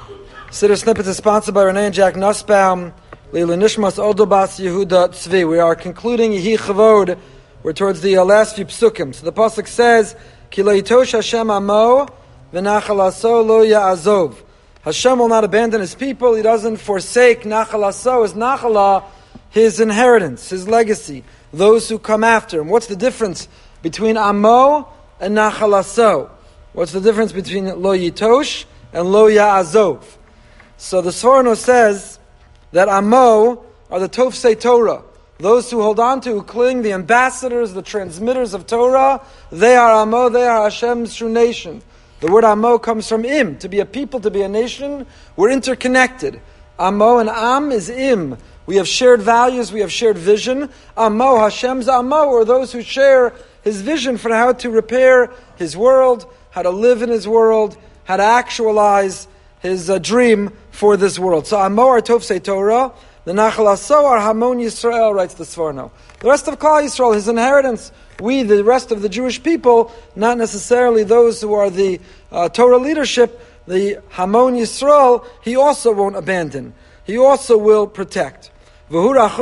Siddur Snippets is sponsored by Renee and Jack Nussbaum. Leila Nishmas Odobas Yehuda Tzvi. We are concluding Yehi Chavod. We're towards the last few psukim. So the pasuk says, Ki lo yitosh Hashem amo v'nachalaso lo ya'azov. Hashem will not abandon His people. He doesn't forsake nachalaso. His nachala, His inheritance, His legacy, those who come after Him. What's the difference between amo and nachalaso? What's the difference between lo yitosh and lo ya'azov? So the Sforno says that amo are the Tofsei Torah. Those who hold on to, who cling, the ambassadors, the transmitters of Torah, they are amo, they are Hashem's true nation. The word amo comes from im, to be a people, to be a nation. We're interconnected. Amo and am is im. We have shared values, we have shared vision. Amo, Hashem's amo, are those who share His vision for how to repair His world, how to live in His world, how to actualize His dream for this world. So amo are Tofsei Torah. The Nachalaso are Hamon Yisrael, writes the Sforno. The rest of Klal Yisrael, His inheritance. We, the rest of the Jewish people, not necessarily those who are the Torah leadership, the Hamon Yisrael, He also won't abandon. He also will protect. This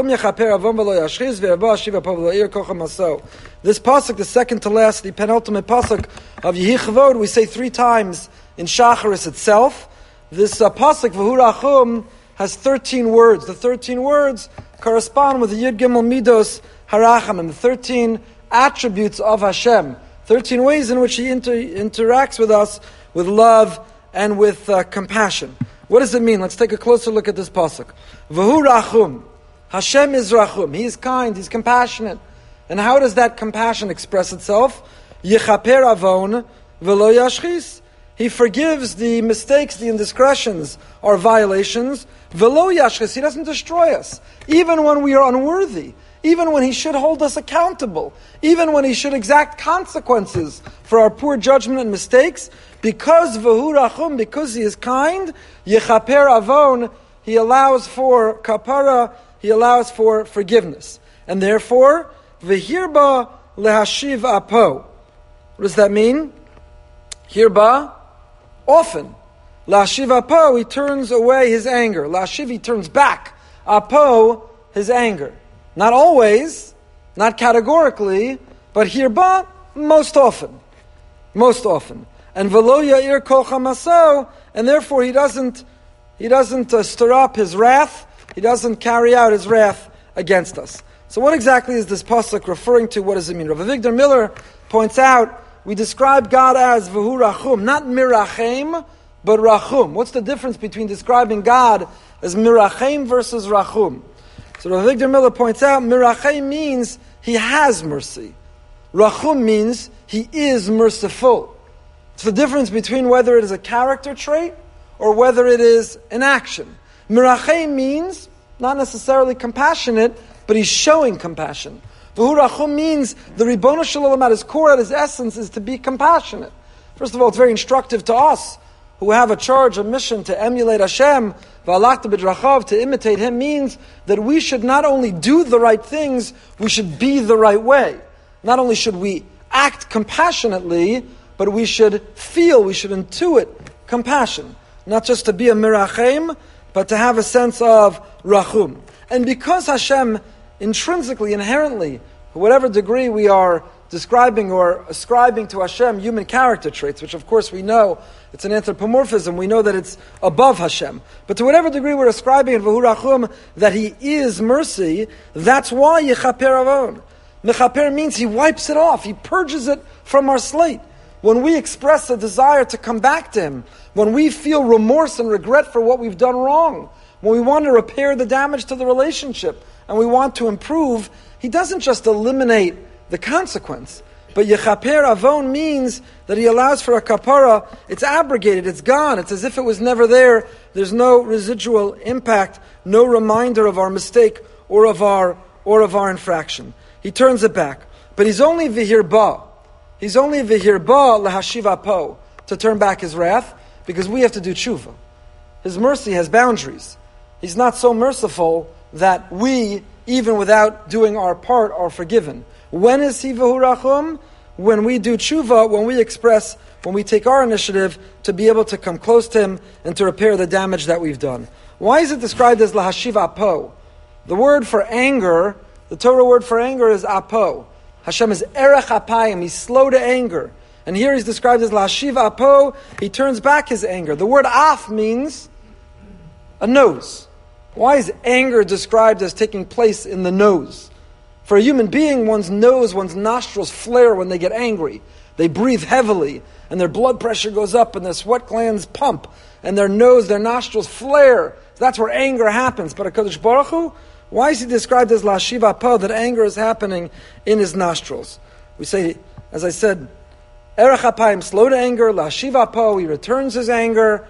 pasuk, the second to last, the penultimate pasuk of Yehi Chavod, we say 3 times in Shacharis itself. This pasuk, V'hu Rachum, has 13 words. The 13 words correspond with the Yud Gimel Midos Harachamim, the 13 attributes of Hashem, 13 ways in which He interacts with us with love and with compassion. What does it mean? Let's take a closer look at this pasuk. V'hu Rachum. Hashem is Rachum. He is kind. He's compassionate. And how does that compassion express itself? Yechaper avon v'lo yashchis. He forgives the mistakes, the indiscretions, our violations. V'lo yashchis. He doesn't destroy us. Even when we are unworthy. Even when He should hold us accountable. Even when He should exact consequences for our poor judgment and mistakes. Because v'hu rachum, because He is kind, yechaper avon, He allows for kapara, He allows for forgiveness. And therefore, v'hirba lehashiv apo. What does that mean? Hirba, often. Lehashiv apo, He turns away His anger. Lehashiv, He turns back. Apo, His anger. Not always, not categorically, but hirba, most often. Most often. And v'lo ya'ir kol chamaso, and therefore He doesn't stir up His wrath. He doesn't carry out His wrath against us. So what exactly is this pasuk referring to? What does it mean? Rav Avigdor Miller points out, we describe God as v'hu rachum, not mirachem, but rachum. What's the difference between describing God as mirachem versus rachum? So Rav Avigdor Miller points out, mirachem means He has mercy. Rachum means He is merciful. It's the difference between whether it is a character trait or whether it is an action. Mirachem means not necessarily compassionate, but He's showing compassion. V'hu rachum means the Ribono Shel Olam at His core, at His essence, is to be compassionate. First of all, it's very instructive to us who have a charge, a mission to emulate Hashem, v'alachta b'drachav, to imitate Him, means that we should not only do the right things, we should be the right way. Not only should we act compassionately, but we should feel, we should intuit compassion. Not just to be a mirachem, but to have a sense of rachum. And because Hashem intrinsically, inherently, to whatever degree we are describing or ascribing to Hashem human character traits, which of course we know it's an anthropomorphism, we know that it's above Hashem. But to whatever degree we're ascribing in v'hu rachum that He is mercy, that's why yechaper avon. Mechaper means He wipes it off, He purges it from our slate. When we express a desire to come back to Him, when we feel remorse and regret for what we've done wrong, when we want to repair the damage to the relationship, and we want to improve, He doesn't just eliminate the consequence. But yechaper avon means that He allows for a kapara, it's abrogated, it's gone, it's as if it was never there, there's no residual impact, no reminder of our mistake or of our infraction. He turns it back. But He's only v'hirba. He's only v'hirba lehashiv apo, to turn back His wrath, because we have to do tshuva. His mercy has boundaries. He's not so merciful that we, even without doing our part, are forgiven. When is He v'hu rachum? when we do tshuva, when we take our initiative to be able to come close to Him and to repair the damage that we've done. Why is it described as lahashiv apo? The word for anger, the Torah word for anger is apo. Hashem is erech apayim, He's slow to anger. And here He's described as lahashiv apo, He turns back His anger. The word af means a nose. Why is anger described as taking place in the nose? For a human being, one's nose, one's nostrils flare when they get angry. They breathe heavily, and their blood pressure goes up, and their sweat glands pump, and their nose, their nostrils flare. That's where anger happens. But HaKadosh Baruch Hu, why is He described as lahashiv apo, that anger is happening in His nostrils? We say, as I said, erech apayim, slow to anger, lahashiv apo, He returns His anger.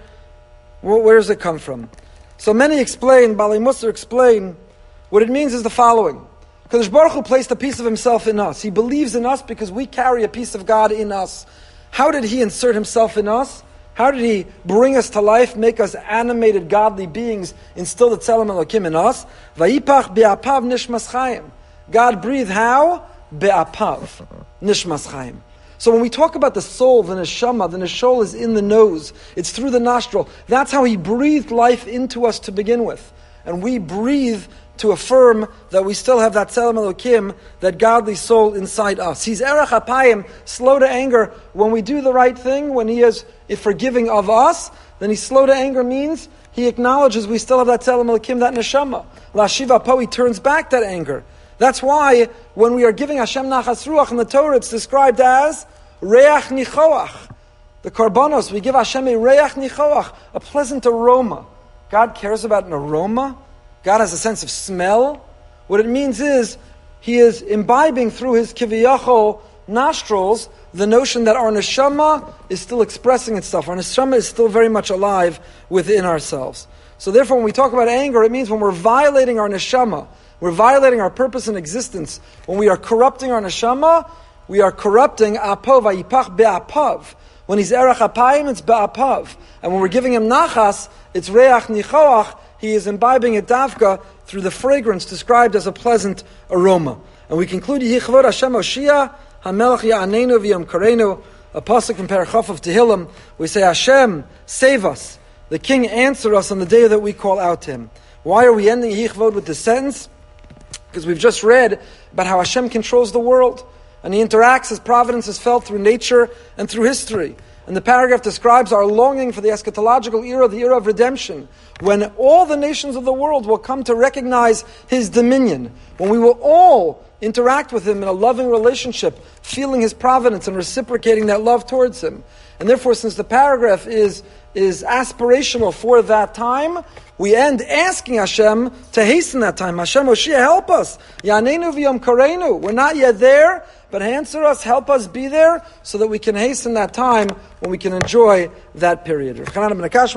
Where does it come from? So many explain, Balei Musar explain, what it means is the following. Kadosh Baruch Hu placed a piece of Himself in us. He believes in us because we carry a piece of God in us. How did He insert Himself in us? How did He bring us to life, make us animated, godly beings, instill the Tzelem Elokim in us? Vayipach be'apav nishmas chayim. God breathed how? Be'apav nishmas chayim. So when we talk about the soul, the neshama is in the nose. It's through the nostril. That's how He breathed life into us to begin with. And we breathe to affirm that we still have that Tzelem Elokim, that godly soul inside us. He's erech apayim, slow to anger. When we do the right thing, when He is forgiving of us, then He's slow to anger means He acknowledges we still have that Tzelem Elokim, that neshama. Lahashiv apo, He turns back that anger. That's why when we are giving Hashem nachas ruach in the Torah, it's described as reach nichoach. The karbanos, we give Hashem a reach nichoach, a pleasant aroma. God cares about an aroma. God has a sense of smell. What it means is, He is imbibing through His kiviyachol nostrils the notion that our neshama is still expressing itself. Our neshama is still very much alive within ourselves. So therefore, when we talk about anger, it means when we're violating our neshama, we're violating our purpose in existence. When we are corrupting our neshama, we are corrupting apo vayipach be'apav. When He's erech apayim, it's be'apav. And when we're giving Him nachas, it's reach nichoach. He is imbibing it dafka through the fragrance described as a pleasant aroma. And we conclude, Yichvod Hashem Oshia, HaMelech Ya'anenu V'yom Karenu, a pasuk from Parachav of Tehillim. We say, Hashem, save us. The King answer us on the day that we call out to Him. Why are we ending Yichvod with this sentence? Because we've just read about how Hashem controls the world. And He interacts, His providence is felt through nature and through history. And the paragraph describes our longing for the eschatological era, the era of redemption, when all the nations of the world will come to recognize His dominion, when we will all interact with Him in a loving relationship, feeling His providence and reciprocating that love towards Him. And therefore, since the paragraph is aspirational for that time, we end asking Hashem to hasten that time. Hashem, Oshia, help us. Ya'anenu v'yom karenu. We're not yet there, but answer us, help us be there, so that we can hasten that time when we can enjoy that period.